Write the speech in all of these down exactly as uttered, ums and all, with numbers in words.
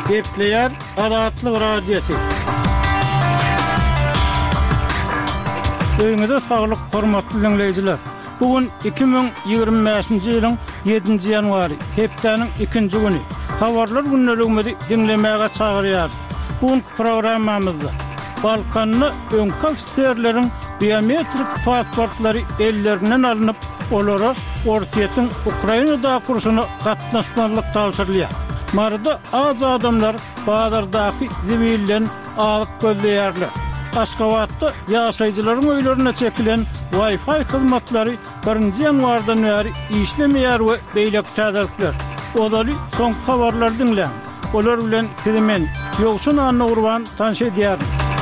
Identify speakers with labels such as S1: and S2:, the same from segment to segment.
S1: Gepleyer Adatlyk radiosu. Öňüňizde saglyk, hormatly dinleyijiler. Bugün iki bin ýygrimi beşinji ýylyň ýedinji ýanwary, hepdeniň ikinji güni. Habarlar günneligimizi dinlemäge çagyrýar. Bugün programmamyzda Balkanly öňkü ofisiýerleriň biometrik pasportlary ellerinden alınıp, olara ortaýetin Ukrainada kurşuny gatnaşmalyk tawsyrlýar. Marada az adamlar bazardaky zibilden alyp gözleýärler. Aşgabatda ýaşaýjylaryň öýlerine çekilen Wi-Fi hyzmatlary birinji ýanwardan bäri işlemeýär we beýleki täzirlikler. Odaly soňky habarlar dinlen. Olar bilen kizimen ýokşun anna urban tanş edýär.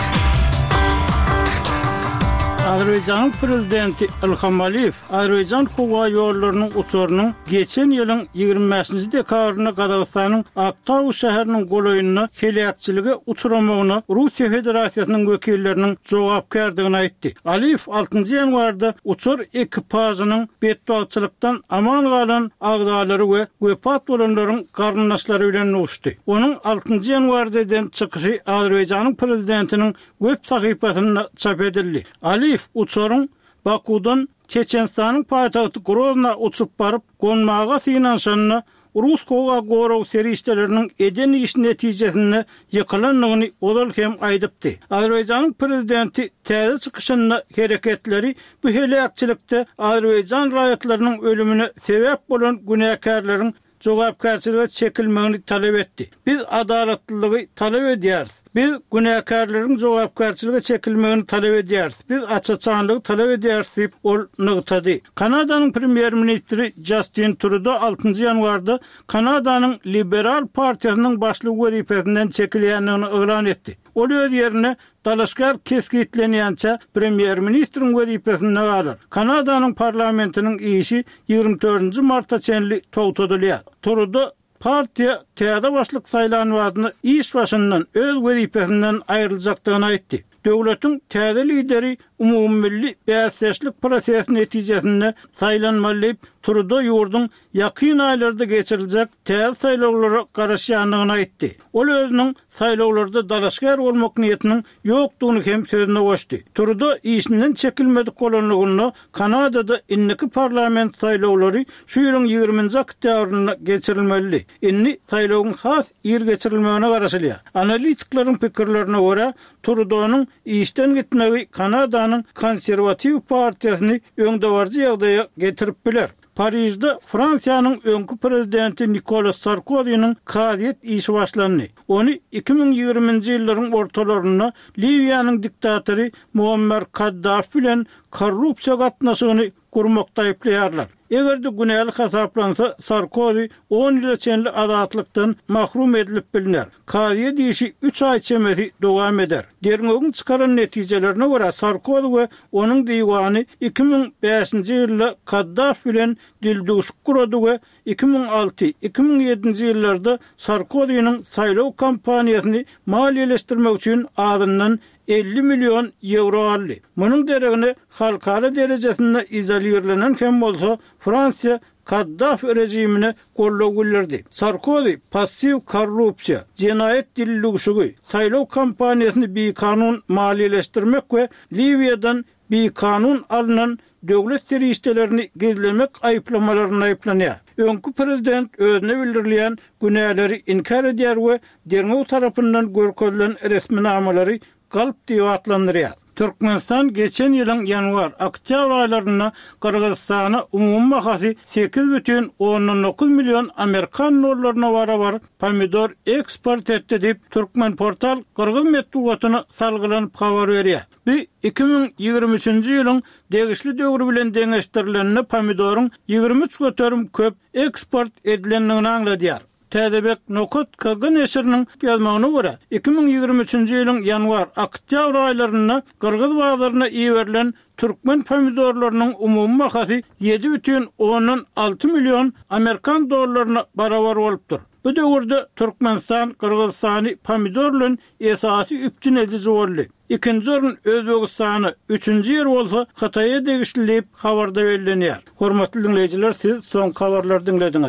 S1: Azerbaýjanyň prezidenti Ilham Aliýew Azerbaýjan howa ýollarynyň uçurynyň geçen ýylyň ýygrimi beşinji dekabryna Gazagystanyň Aktaw şäheriniň golaýynyna helakçyligi uçuramagyna Russiýa Federasiýasynyň wekilleriniň jogapkärdigini aýtdy. Aliýew altynjy ýanwarda uçur ekipażynyň betbalçylykdan aman galan agdalary we wepat bolanlaryň garnaşlary bilen uçdy. Onuň altynjy ýanwardan çykyşy Azerbaýjanyň prezidentiniň web sahypasynda çap edildi. Aliýew uçurun Bakudan Çeçenstanyň paýtagty Grozna uçup baryp gonmaga synanşanyna Rus howa goraw serişleriniň eden iş netijesinde ýykylanlygyny odal hem aýdypdy. Azerbaýjanyň prezidenti täze çykyşyna hereketleri bu helakçylykda Azerbaýjan raýatlarynyň ölümüne sebäp bolan günäkarlaryň jogapkärçiligi çekilmegini talep etdi. Biz adaletlilik talep edýäris. Biz günäkarlaryň jogapkärçiligi çekilmegini talep edýäris. Biz açıkçanlygy talep edýäris diýip ol nygtady. Kanadanyň premier ministri Justin Trudeau altynjy ýanwarda Kanadanyň liberal partiýasynyň başlyk wezipesinden çekilýänligini elan etdi. Ol öz ýerine dalaşgar keskitlenýänçe premier ministriň wezipesinde galar. Kanadanyň parlamentiniň işi ýygrimi dördünji martda çenli togtadylýar. Trudeau partiýa täze başlyk saýlanmagyny iş başyndan öz wezipesinden aýryljakdygyny aýtdy. Döwletiň täze lideri umumilli bäsleşlik prosesi netijesinde saýlanmaly Trudeau ýurdun ýakyn aýlarda geçiriljek täze saýlawlara garaşýanlygyny aýtdy. Ol özüniň saýlawlarda dalaşgar bolmak niýetiniň ýokdugyny hem sözüne goşdy. Trudeau işinden çekilmedik bolanlygyny Kanadada inniki parlament saýlawlary şu ýylyň ýygrimiňji oktýabryna geçirilmeli. Inni saýlawyň has ýer geçirilmegine garaşylýar. Analitiklaryň pikirlerine görä Trudeau'nun işten gitmegi Kanadanyň konservativ partiýasyny öňdewarjy ýagdaýa getirip biler. Parisde Fransiýanyň öňkü prezidenti Nicolas Sarkozynyň kadet işi başlandy. Ony iki bin ýygrimiňji ýyllaryň ortalaryna Libiýanyň diktatory Muammar Kaddafi bilen korrupsiýa gatnaşygyny gurmakda aýplaýarlar. Egerde günälik hasaplansa Sarkozy on ýyl çenli azatlykdan mahrum edilip bilinär. Kaziýe diýişi üç ay çemeri dowam eder. Derňegiň çykaran netijelerine görä Sarkozy we onuň diýwany iki bin beşinji ýylda Kaddafi bilen dilduşuk kurady we iki bin alty iki bin ýedinji ýyllarda Sarkozynyň saýlaw kampaniýasyny maliýeleşdirmek üçin adyndan elli milyon euro aldy. Munyň deregine halkara derejesinde izolýerlenen hem bolsa Fransiýa Kaddafi rejimine gollaw güllerdi. Sarkozy passiv korrupsiýa, jenaýet dilduşugy, saýlaw kampaniýasyny bir kanun maliýeleşdirmek we Libiýadan bir kanun alınan döwlet serişdelerini gizlemek aýplamalaryny aýplanýar. Öňkü prezident özüne bildirilýän günäleri inkar edýär we derňew tarapyndan görkezlen resminamary galp diýip atlandyrýar. Türkmenistan geçen ýylyň ýanwar oktýabr aýlaryna Kyrgyzstana umumy mahasy sekiz бүтүn onuň dokuz milyon Amerikan dollaryna barabar pomidor eksport etdi diýip Türkmen portal Kyrgyz medeniýetine salgylanyp habar berýär. Bu iki bin ýygrimi üçinji ýylyň degişli döwri bilen deňeşdirilenine pomidoryň ýygrimi üç göterim köp eksport edilenligini aňladýar. Täzebek Nokot Kırgın eşirinin yazmagyna görä iki bin ýygrimi üçinji ýylyň ýanwar oktýabr aýlaryna Kyrgyz bazarına iýerilen Türkmen pomidorlarynyň umumy mahasy yedi бүтүn onuň alty milyon Amerikan dollaryna barabar bolupdyr. Bu döwürde Türkmenistan Kırgızstany pomidorlaryň esasy üpçün edici boldy. İkinci orun Özbegistany, üçüncü yer bolsa Hataýa degişli diýip habarda bellenýär. Hormatly dinleýijiler, siz soň habarlary dinlediniz.